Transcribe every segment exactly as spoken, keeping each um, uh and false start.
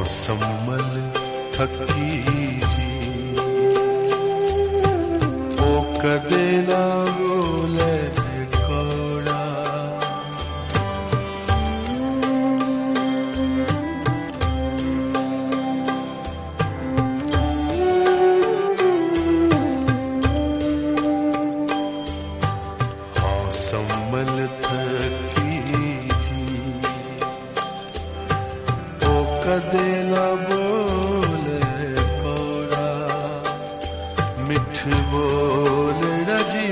संभल थकी जी ओ कदे ना बोले कोड़ा हाँ संभल थकी जी ओ कदे ना बोले कोड़ा मिठ बोल रजी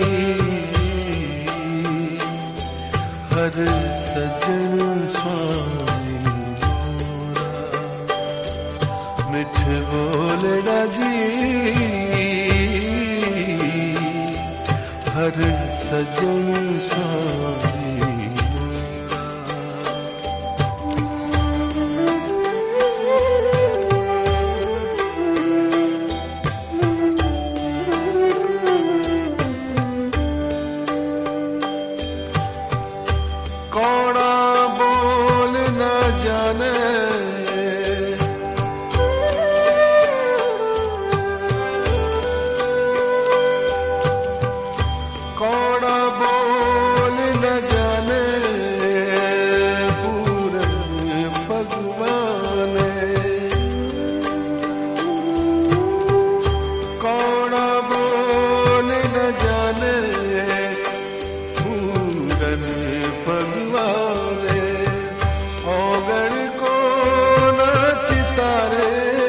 हर सजन स्वामी मोरा मिठ बोल रजी हर सजन स्वामी कोड़ा बोल न जाने कोड़ा बोल न जाने पूरन भगवान कोड़ा बोल न जाने पूरन भगवान ओगण को न चितारे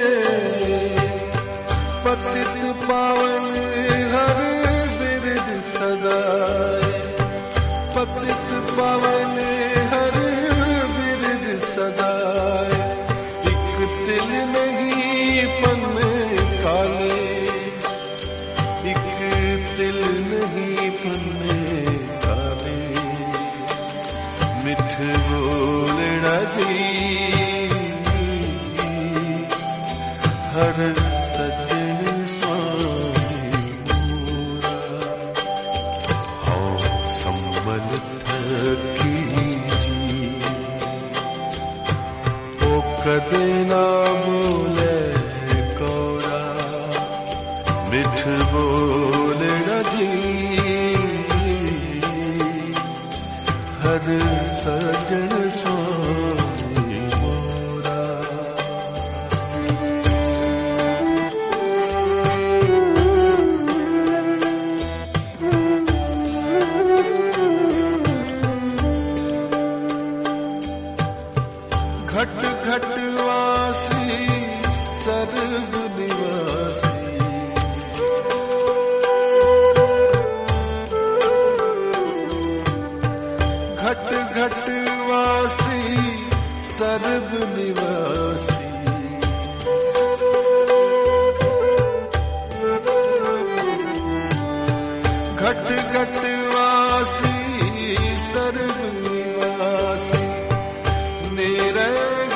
पतित पावन हर बिरद सदाए पतित पावन हर बिरद सदाए एक तिल नहीं पन्ने काले एक तिल नहीं पन्ने काले मिठ बोल रजी हर सजन स्वामी मोरा हाँ संभल थकी जी ओ कदे ना बोले कोड़ा मिठ बोल रजी हर सजन स्वामी मोरा घट घट वासी सर्व निवासी घट घट वासी सर्व निवासी घट घट वासी सर्व निवासी मेरा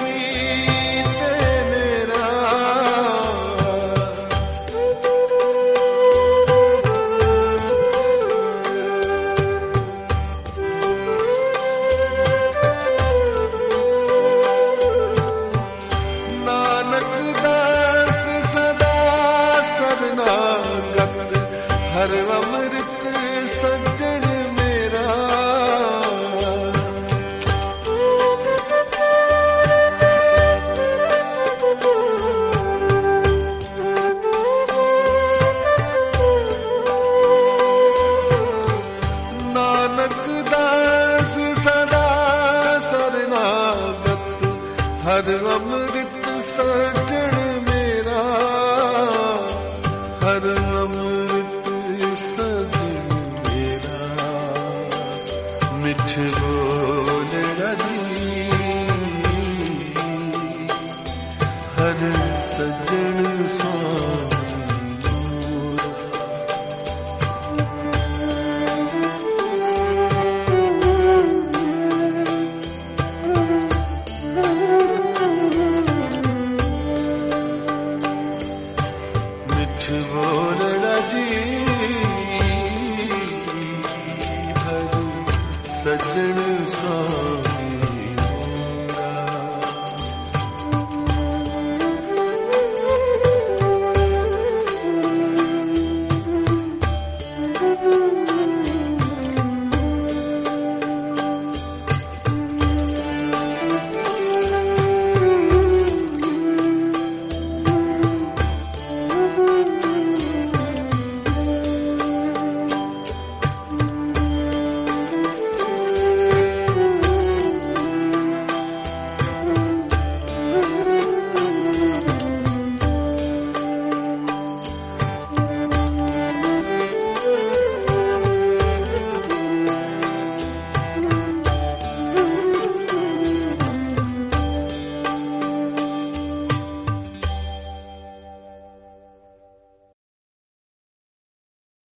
हर अमृत सज्जन मेरा नानक दास सदा शरणागत हर अमृत सज्जन मेरा हर अमृत सजन मेरा मिठ बोल रजी हर सजन